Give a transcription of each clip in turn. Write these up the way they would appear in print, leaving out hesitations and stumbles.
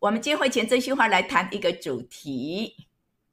我们今天会前真心话来谈一个主题，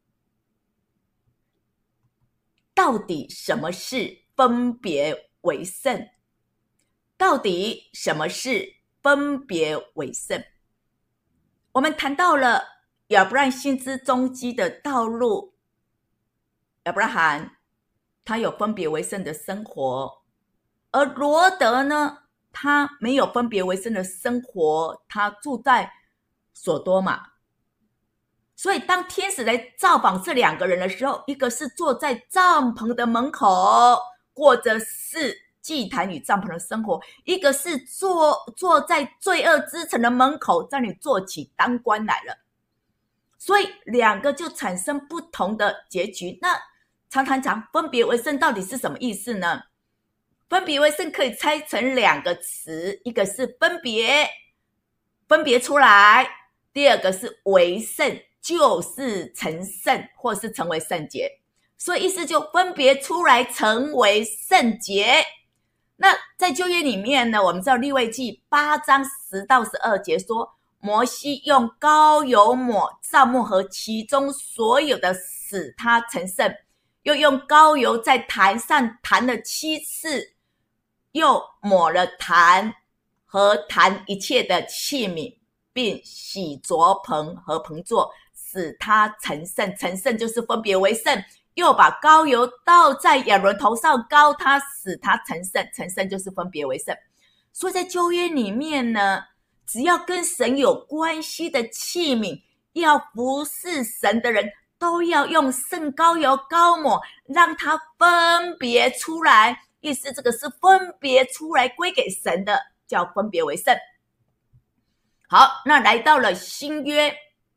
到底什么是分别为圣？到底什么是分别为圣？我们谈到了亚伯兰先知踪迹的道路，亚伯拉罕他有分别为圣的生活，而罗德呢，他没有分别为圣的生活，他住在所多玛。所以当天使来造访这两个人的时候，一个是坐在帐篷的门口，过着是祭坛与帐篷的生活，一个是坐在罪恶之城的门口，在那里做起当官来了。所以两个就产生不同的结局。那常常讲分别为圣到底是什么意思呢？分别为圣可以拆成两个词，一个是分别出来，第二个是为圣，就是成圣或是成为圣洁。所以意思就分别出来成为圣洁。那在旧约里面呢，我们知道利未记8章10到12节说，摩西用膏油抹帐幕和其中所有的，使他成圣，又用膏油在坛上弹了7次，又抹了坛和坛一切的器皿，并洗濯盆和盆座，使他成圣。成圣就是分别为圣，又把膏油倒在亚伦头上，膏他，使他成圣。成圣就是分别为圣。所以在旧约里面呢，只要跟神有关系的器皿，要服侍神的人，都要用圣膏油膏抹，让它分别出来。意思这个是分别出来归给神的，叫分别为圣。好，那来到了新约，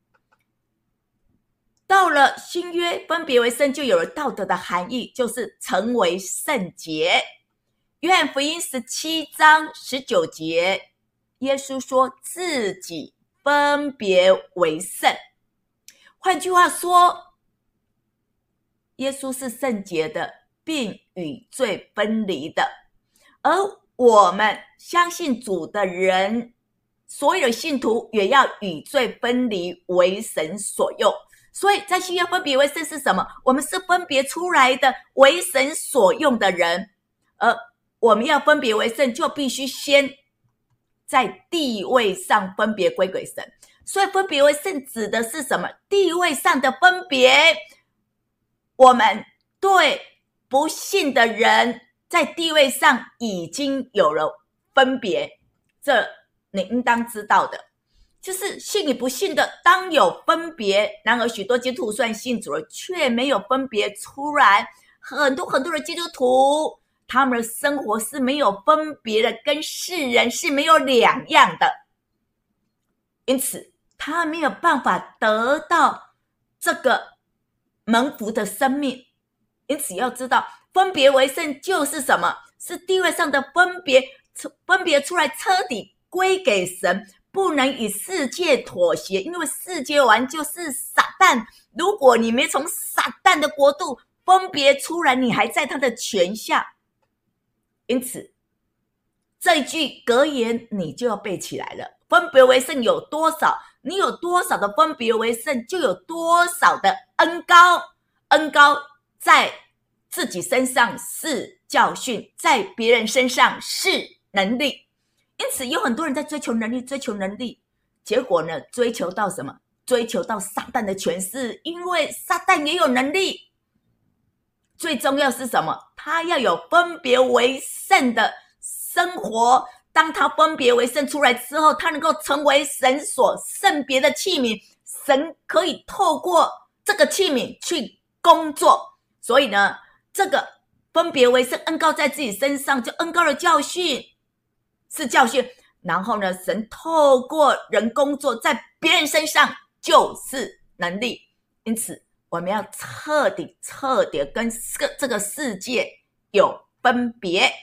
分别为圣就有了道德的含义，就是成为圣洁。约翰福音17章19节，耶稣说自己分别为圣。换句话说，耶稣是圣洁的，并与罪分离的。而我们相信主的人，所有的信徒也要与罪分离，为神所用。所以在新约分别为圣是什么？我们是分别出来的，为神所用的人。而我们要分别为圣，就必须先在地位上分别归给神。所以分别为圣指的是什么？地位上的分别。我们对不信的人在地位上已经有了分别，这你应当知道的。就是信与不信的当有分别，然而许多基督徒虽然信主了，却没有分别出来。很多的基督徒，他们的生活是没有分别的，跟世人是没有两样的，因此他没有办法得到这个蒙福的生命。因此要知道分别为圣就是什么？是地位上的分别出来，彻底归给神，不能与世界妥协，因为世界完就是撒旦。如果你没从撒旦的国度分别出来，你还在他的权下。因此这一句格言你就要背起来了。分别为圣有多少，你有多少的分别为圣，就有多少的恩膏。恩膏在自己身上是教训，在别人身上是能力。因此有很多人在追求能力，结果呢，追求到什么？追求到撒旦的权势，因为撒旦也有能力。最重要是什么？他要有分别为圣的生活。当他分别为圣出来之后，他能够成为神所圣别的器皿，神可以透过这个器皿去工作。所以呢，这个分别为圣恩膏在自己身上，就恩膏的教训是教训，然后呢，神透过人工作在别人身上就是能力。因此我们要彻底跟这个世界有分别。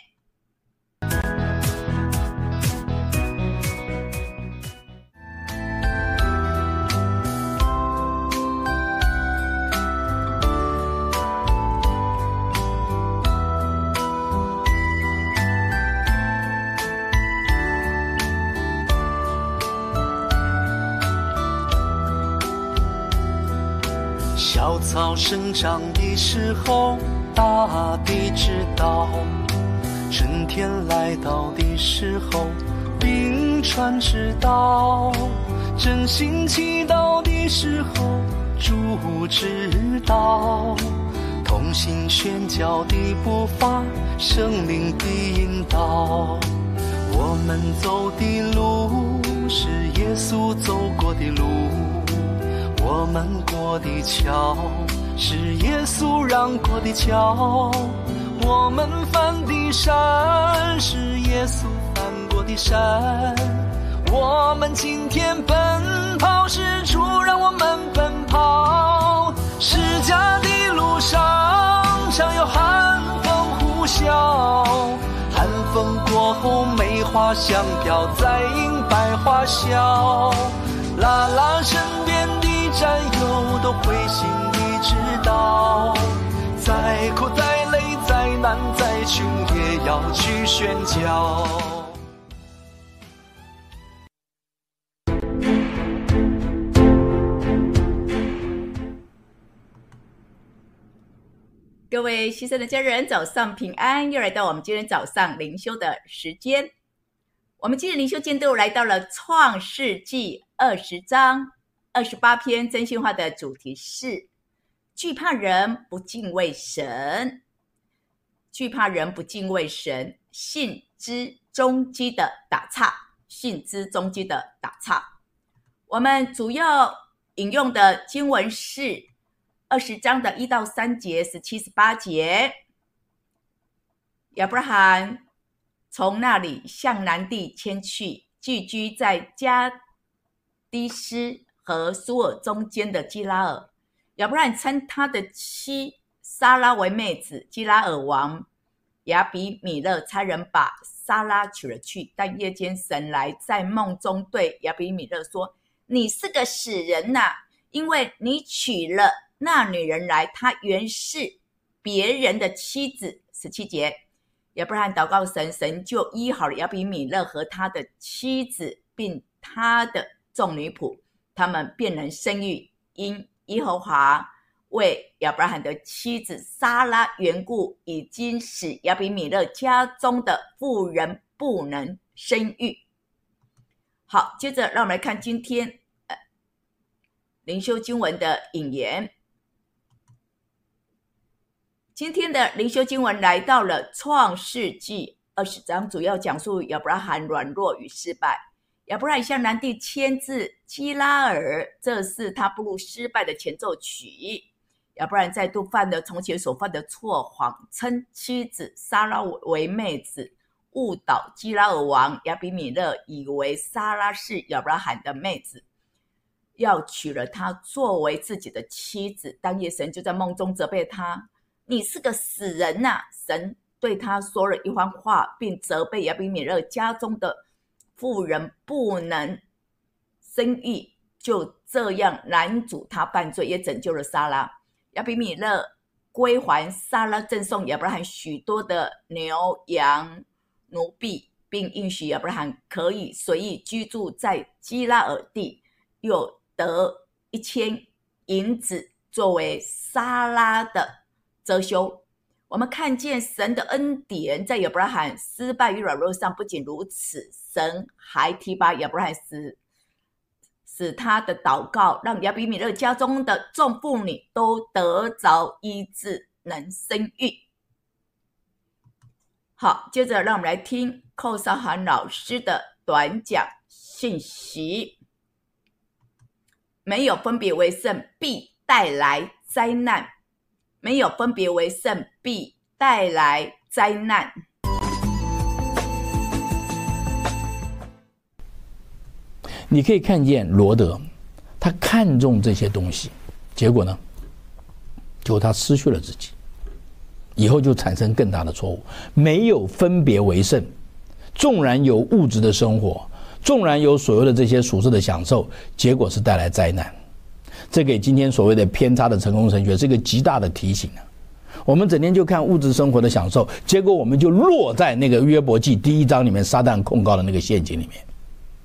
小草生长的时候，大地知道；春天来到的时候，冰川知道；真心祈祷的时候，主知道。同心宣教的步伐，生命的引导。我们走的路是耶稣走过的路，我们过的桥是耶稣让过的桥，我们翻的山是耶稣翻过的山。我们今天奔跑是主让我们奔跑，释迦的路上常有寒风呼啸，寒风过后梅花香飘，再迎百花笑。啦啦身边的战友都会心里知道，再苦再累再难再穷也要去宣教。 各位牺牲的家人，早上平安，又来到我们今天早上灵修的时间。我们今天灵修进度来到了创世纪20章28篇，真心话的主题是惧怕人不敬畏神。惧怕人不敬畏神，信之终基的打岔，信之终基的打岔。我们主要引用的经文是20章的1到3节，17、18节。亚伯拉罕从那里向南地迁去，寄居在加低斯和苏尔中间的基拉尔。亚伯拉罕称他的妻撒拉为妹子，基拉尔王亚比米勒差人把撒拉娶了去。但夜间神来在梦中对亚比米勒说：你是个死人啊，因为你娶了那女人来，她原是别人的妻子。17节，亚伯拉罕祷告神，神就医好了亚比米勒和他的妻子，并他的众女仆，他们便能生育。因耶和华为亚伯拉罕的妻子撒拉缘故，已经使亚比米勒家中的妇人不能生育。好，接着让我们来看今天灵修经文的引言。今天的灵修经文来到了创世纪20章，主要讲述亚伯拉罕软弱与失败。亚伯拉罕向南地迁至基拉尔，这是他步入失败的前奏曲。亚伯拉罕再度犯了从前所犯的错，谎称妻子撒拉为妹子，误导基拉尔王亚比米勒，以为撒拉是亚伯拉罕的妹子，要娶了她作为自己的妻子。当夜神就在梦中责备他：你是个死人啊！神对他说了一番话，并责备亚比米勒家中的妇人不能生育，就这样拦阻他犯罪，也拯救了撒拉。亚比米勒归还撒拉，赠送亚伯拉罕许多的牛羊奴婢，并应许亚伯拉罕可以随意居住在基拉尔地，又得1000银子作为撒拉的遮羞。我们看见神的恩典在亚伯拉罕失败与软弱上。不仅如此，神还提拔亚伯拉罕，使他的祷告让亚比米勒家中的众妇女都得着医治，能生育。好，接着让我们来听寇绍涵老师的短讲信息。没有分别为圣必带来灾难，没有分别为圣必带来灾难。 你可以看见罗德，他看重这些东西，结果呢，结果他失去了自己，以后就产生更大的错误。没有分别为圣，纵然有物质的生活，纵然有所谓的这些属世的享受，结果是带来灾难。这给今天所谓的偏差的成功神学是一个极大的提醒啊！我们整天就看物质生活的享受，结果我们就落在那个约伯记第1章里面撒旦控告的那个陷阱里面。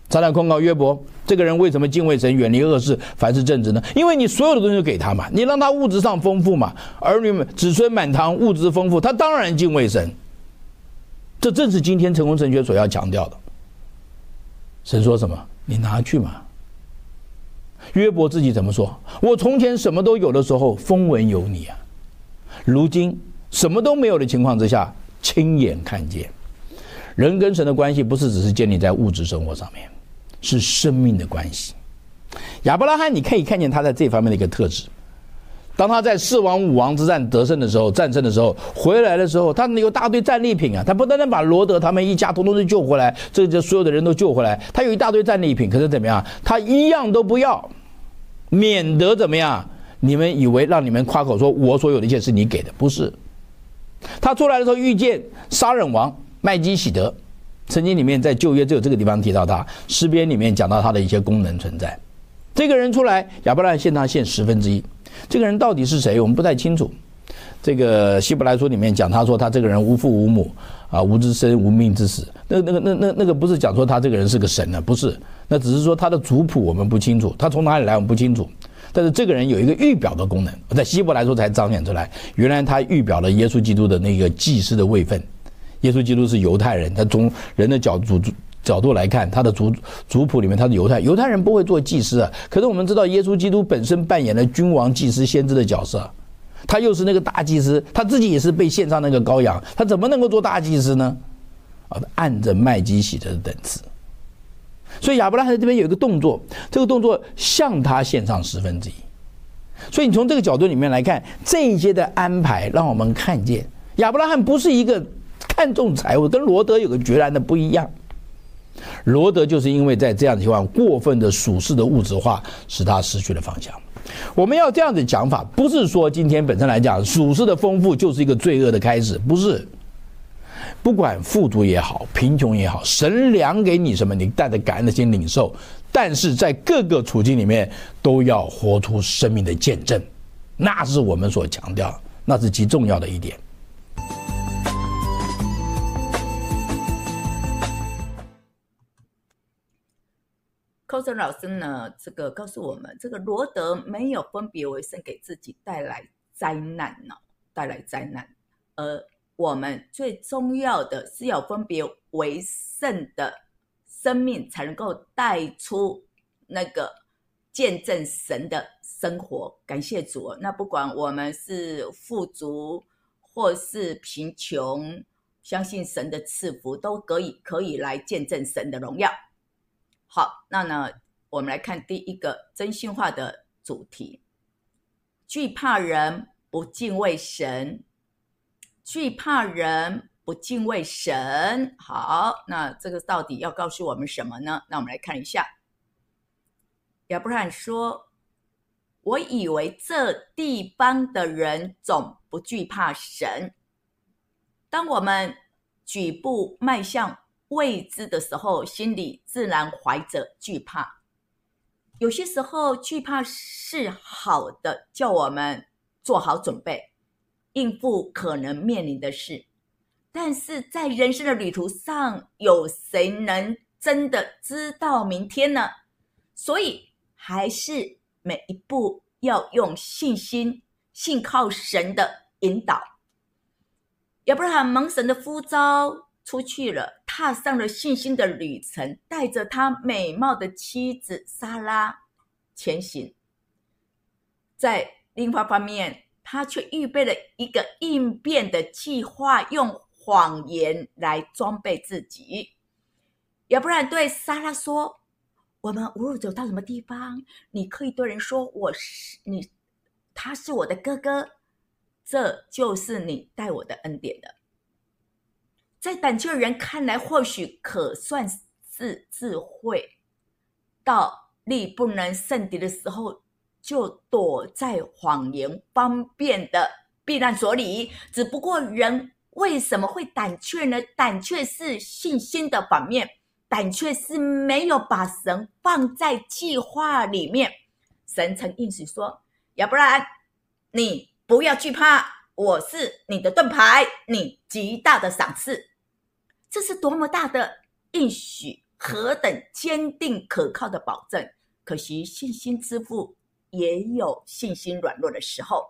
撒旦控告约伯，这个人为什么敬畏神，远离恶事，凡事正直呢？因为你所有的东西都给他嘛，你让他物质上丰富嘛，儿女们子孙满堂，物质丰富，他当然敬畏神。这正是今天成功神学所要强调的。神说什么？你拿去嘛。约伯自己怎么说？我从前什么都有的时候，风闻有你啊，如今什么都没有的情况之下，亲眼看见。人跟神的关系不是只是建立在物质生活上面，是生命的关系。亚伯拉罕你可以看见他在这方面的一个特质。当他在4王5王之战得胜的时候，战胜的时候，回来的时候，他有大堆战利品啊，他不单单把罗德他们一家统统都救回来，这所有的人都救回来，他有一大堆战利品，可是怎么样？他一样都不要，免得怎么样？你们以为让你们夸口说我所有的一切是你给的，不是。他出来的时候遇见杀人王麦基洗德，圣经里面在旧约只有这个地方提到他，诗篇里面讲到他的一些功能存在。这个人出来，亚伯拉罕献他献1/10，这个人到底是谁，我们不太清楚。这个希伯来书里面讲，他说他这个人无父无母啊，无之生无命之死。那个不是讲说他这个人是个神呢，不是，那只是说他的族谱我们不清楚，他从哪里来我们不清楚。但是这个人有一个预表的功能，在希伯来书才彰显出来，原来他预表了耶稣基督的那个祭司的位分。耶稣基督是犹太人，他从人的角度来看，他的族谱里面他是犹太人不会做祭司啊。可是我们知道耶稣基督本身扮演了君王、祭司、先知的角色，他又是那个大祭司，他自己也是被献上那个羔羊，他怎么能够做大祭司呢？按着麦基洗德的等次。所以亚伯拉罕这边有一个动作，这个动作向他献上1/10。所以你从这个角度里面来看，这一些的安排让我们看见亚伯拉罕不是一个看重财物，跟罗德有个决然的不一样。罗德就是因为在这样的情况过分的属世的物质化，使他失去了方向。我们要这样的讲法，不是说今天本身来讲属世的丰富就是一个罪恶的开始，不是。不管富足也好，贫穷也好，神量给你什么，你带着感恩的心领受，但是在各个处境里面都要活出生命的见证，那是我们所强调，那是极重要的一点。 寇森老师呢，这个告诉我们，这个罗德没有分别为圣，给自己带来灾难，而我们最重要的是要分别为圣的生命，才能够带出那个见证神的生活。感谢主，那不管我们是富足或是贫穷，相信神的赐福都可以来见证神的荣耀。好，那呢，我们来看第一个真心话的主题：惧怕人不敬畏神。惧怕人不敬畏神。好，那这个到底要告诉我们什么呢？那我们来看一下。亚伯拉罕说，我以为这地方的人总不惧怕神。当我们举步迈向未知的时候，心里自然怀着惧怕。有些时候惧怕是好的，叫我们做好准备，应付可能面临的事。但是在人生的旅途上，有谁能真的知道明天呢？所以还是每一步要用信心，信靠神的引导。亚伯拉罕蒙神的呼召出去了，踏上了信心的旅程，带着他美貌的妻子撒拉前行。在另外方面，他却预备了一个应变的计划，用谎言来装备自己。亚伯拉罕对撒拉说，我们无论走到什么地方，你可以对人说他是我的哥哥，这就是你带我的恩典了。在胆怯的人看来，或许可算是智慧，到力不能胜敌的时候，就躲在谎言方便的避难所里。只不过人为什么会胆怯呢？胆怯是信心的反面，胆怯是没有把神放在计划里面。神曾应许说，亚伯拉罕，你不要惧怕，我是你的盾牌，你极大的赏赐。这是多么大的应许， 何等坚定可靠的保证。可惜信心之父也有信心软弱的时候。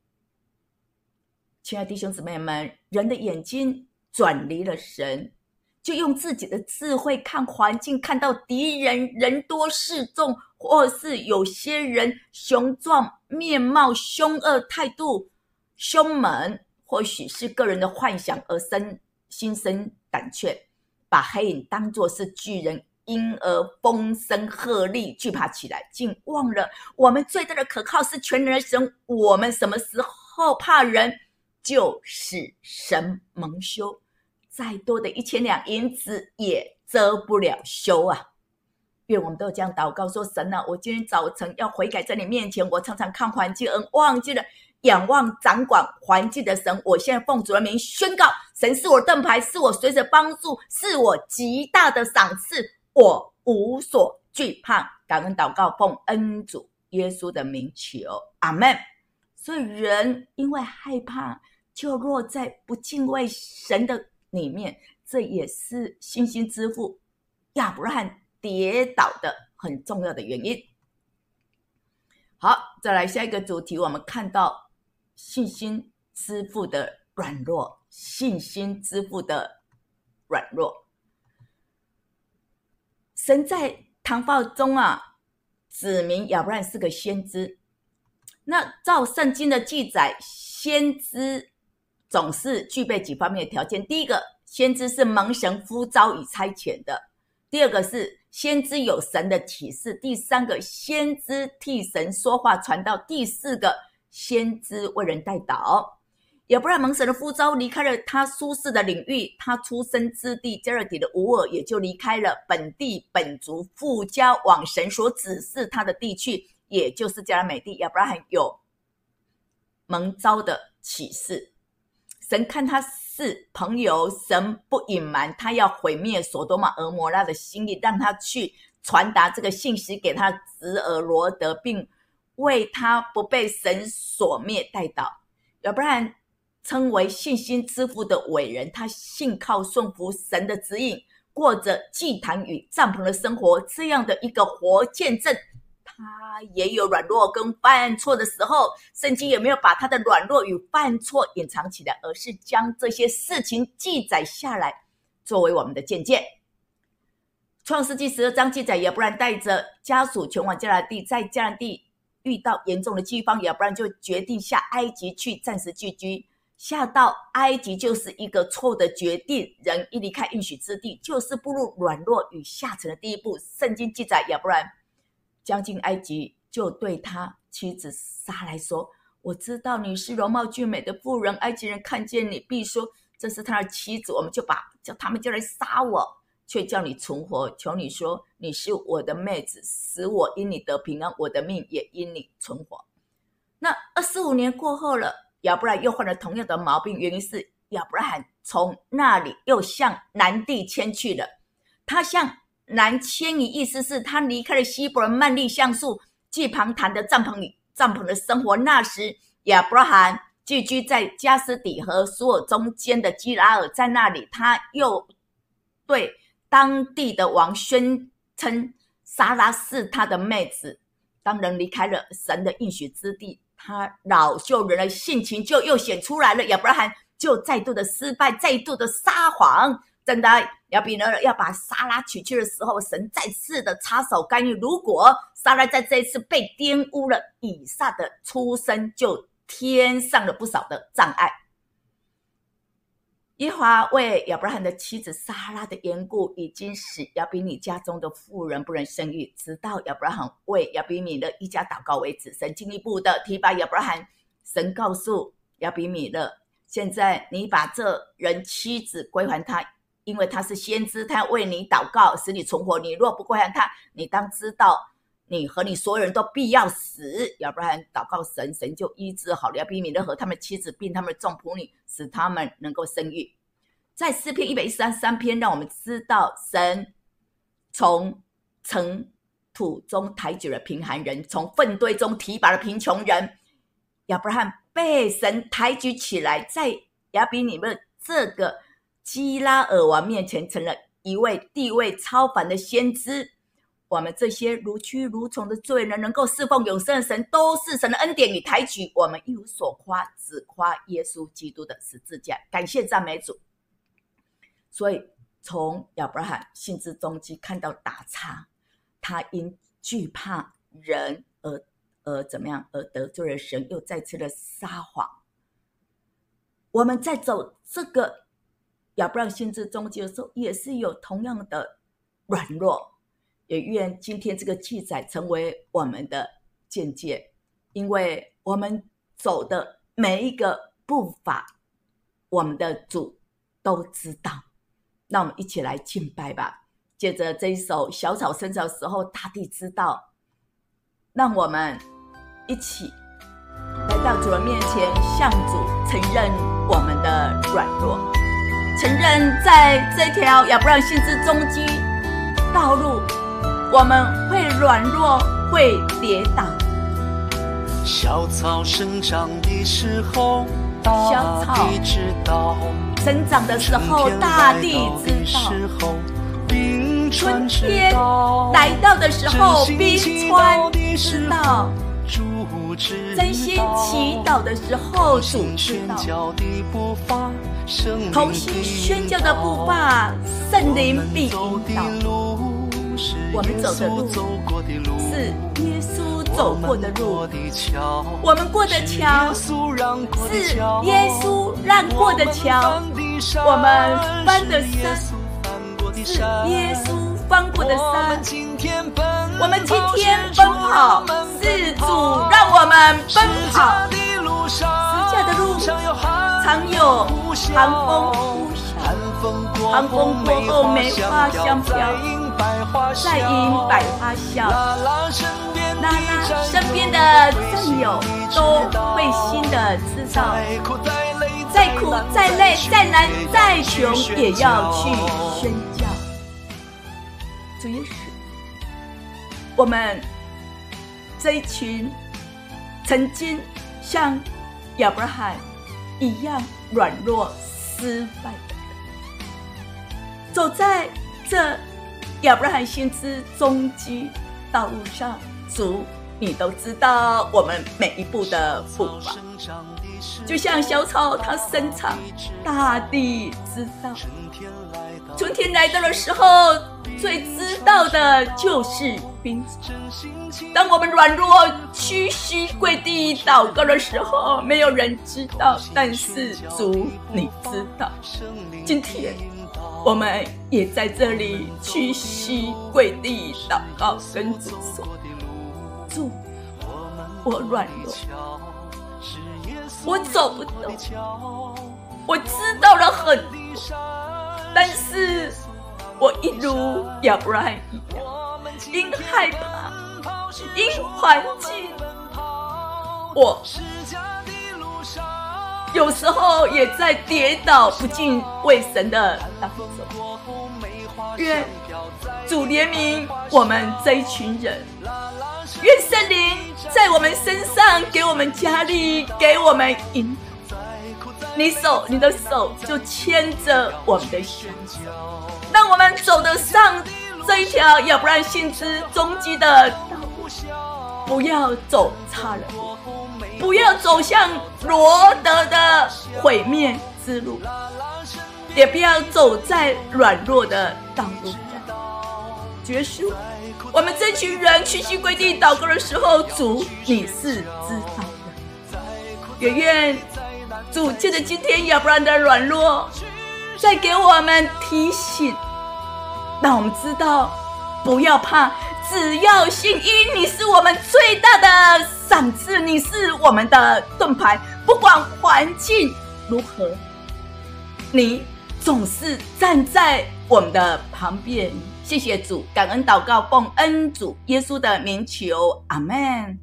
亲爱的弟兄姊妹们，人的眼睛转离了神，就用自己的智慧看环境，看到敌人人多势众，或是有些人雄壮面貌、凶恶态度、凶猛，或许是个人的幻想而心生胆怯，把黑影当作是巨人，因而风声鹤唳，惧怕起来，竟忘了我们最大的可靠是全能的神。我们什么时候怕人，就使神蒙羞，再多的1000两银子也遮不了羞啊！愿我们都这样祷告说，神啊，我今天早晨要悔改在你面前，我常常看环境而忘记了仰望掌管环境的神。我现在奉主的名宣告，神是我的盾牌，是我随时帮助，是我极大的赏赐，我无所惧怕。感恩祷告，奉恩主耶稣的名求，阿们。所以人因为害怕，就落在不敬畏神的里面，这也是信心之父亚伯拉罕跌倒的很重要的原因。好，再来下一个主题，我们看到信心之父的软弱。信心之父的软弱，神在谈话中指明亚伯拉罕是个先知。那照圣经的记载，先知总是具备几方面的条件。第一个，先知是蒙神呼召与差遣的；第二个是先知有神的启示；第三个，先知替神说话传道；第四个，先知为人代祷。亚伯拉罕蒙神的呼召，离开了他舒适的领域，他出生之地加勒底的乌尔，也就离开了本地本族，附家往神所指示他的地去，也就是迦南美地。亚伯拉罕有蒙召的启示，神看他是朋友，神不隐瞒他要毁灭所多玛俄摩拉的心意，让他去传达这个信息给他侄儿罗德，并为他不被神所灭代祷。亚伯拉罕称为信心之父的伟人，他信靠顺服神的指引，过着祭坛与帐篷的生活，这样的一个活见证。他也有软弱跟犯错的时候，圣经也没有把他的软弱与犯错隐藏起来，而是将这些事情记载下来，作为我们的见解。创世纪12章记载，亚伯兰带着家属前往迦南地，在迦南地遇到严重的饥荒，亚伯兰就决定下埃及去暂时聚居。下到埃及就是一个错的决定，人一离开应许之地，就是步入软弱与下沉的第一步。圣经记载，亚伯兰将近埃及，就对他妻子撒来说，我知道你是容貌俊美的妇人，埃及人看见你必说这是他的妻子，我们叫他们就来杀我，却叫你存活。求你说你是我的妹子，使我因你得平安，我的命也因你存活。那25年过后了，亚伯拉罕又患了同样的毛病，原因是亚伯拉罕从那里又向南地迁去了。他向南迁移，意思是他离开了希伯伦曼利橡树祭旁坛的帐篷的生活。那时亚伯拉罕寄居在加斯底和苏尔中间的基拉尔，在那里他又对当地的王宣称撒拉是他的妹子。当人离开了神的应许之地，他老旧人的性情就又显出来了。亚伯拉罕就再度的失败，再度的撒谎。正当亚比呢要把撒拉娶去的时候，神再次的插手干预。如果撒拉在这一次被玷污了，以撒的出生就添上了不少的障碍。耶和华为亚伯拉罕的妻子撒拉的缘故，已经使亚比米家中的妇人不能生育，直到亚伯拉罕为亚比米勒一家祷告为止。神进一步的提拔亚伯拉罕，神告诉亚比米勒，现在你把这人妻子归还他，因为他是先知，他为你祷告，使你存活。你若不归还他，你当知道你和你所有人都必要死。亚伯拉罕祷告神，神就医治好了亚比米勒和他们妻子，并他们的众仆女，使他们能够生育。在诗篇133篇，让我们知道神从尘土中抬举了贫寒人，从粪堆中提拔了贫穷人。亚伯拉罕被神抬举起来，在亚比米勒这个基拉尔王面前成了一位地位超凡的先知。我们这些如蛆如虫的罪人，能够侍奉永生的神，都是神的恩典与抬举。我们一无所夸，只夸耶稣基督的十字架。感谢赞美主。所以从亚伯拉罕信之踪迹看到打岔，他因惧怕人而怎么样，而得罪了神，又再次的撒谎。我们在走这个亚伯拉罕信之踪迹的时候，也是有同样的软弱。也愿今天这个记载成为我们的见解，因为我们走的每一个步伐，我们的主都知道。那我们一起来敬拜吧。借着这一首小草生长的时候，大地知道，让我们一起来到主的面前，向主承认我们的软弱，承认在这条亚伯拉罕信之踪迹道路，我们会软弱，会跌倒。 小草生长的时候，大地知道； 生长的时候，大地知道；春天来到的时候，冰川知道；真心祈祷的时候，主知道；同心宣教的步伐，圣灵必引导。我们走的路是耶稣走过的路，我们过的桥是耶稣让过的桥，我们翻的山是耶稣翻过的山，我们今天奔跑是主让我们奔跑。十架的路常有寒风呼啸，寒风过后梅花香飘，再迎百花笑，拉拉身边的战友都会心的知道，再苦再累再难再穷也要去宣教。主耶稣，我们这一群曾经像亚伯拉罕一样软弱失败的人，走在这亚伯拉罕信之踪迹道路上，主你都知道我们每一步的步伐，就像小草它生长，大地知道。春天来到的时候，最知道的就是冰川。当我们软弱屈膝跪地祷告的时候，没有人知道，但是主你知道。今天我们也在这里屈膝跪地祷告，跟主说：主，我软弱，我走不动，我知道了很多，但是我一如亚伯拉罕一样，因害怕，因环境，我有时候也在跌倒不敬畏神的当中。愿主怜悯我们这一群人，愿圣灵在我们身上给我们加力，给我们引导。你的手就牵着我们的手，让我们走得上这一条亚伯拉罕信之踪迹的道路，不要走差了路，不要走向罗得的毁灭之路，也不要走在软弱的道路上。耶稣，我们这群人屈膝跪地祷告的时候，主你是知道的。也愿主借着今天亚伯拉罕的软弱，再给我们提醒，让我们知道不要怕，只要信，因你是我们最大的赏赐，你是我们的盾牌，不管环境如何，你总是站在我们的旁边。谢谢主，感恩祷告，奉恩主耶稣的名求，阿们。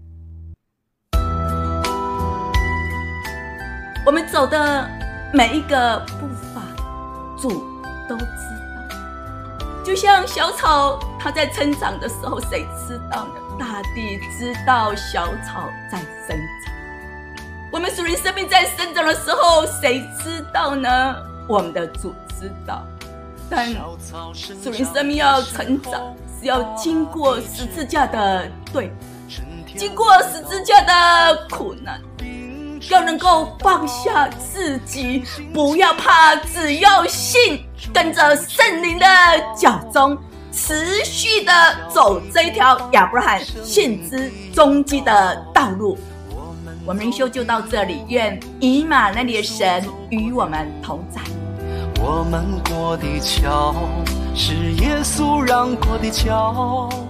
我们走的每一个步伐，主都知道。就像小草它在成长的时候，谁知道呢？大地知道小草在生长。我们属灵生命在生长的时候，谁知道呢？我们的主知道。 但属灵生命要成长，是要经过十字架的对，经过十字架的苦难，要能够放下自己，不要怕，只要信，跟着圣灵的脚踪，持续的走这一条亚伯拉罕信之踪迹的道路。我们灵修就到这里，愿以马内利的神与我们同在。 我们过的桥是耶稣让过的桥。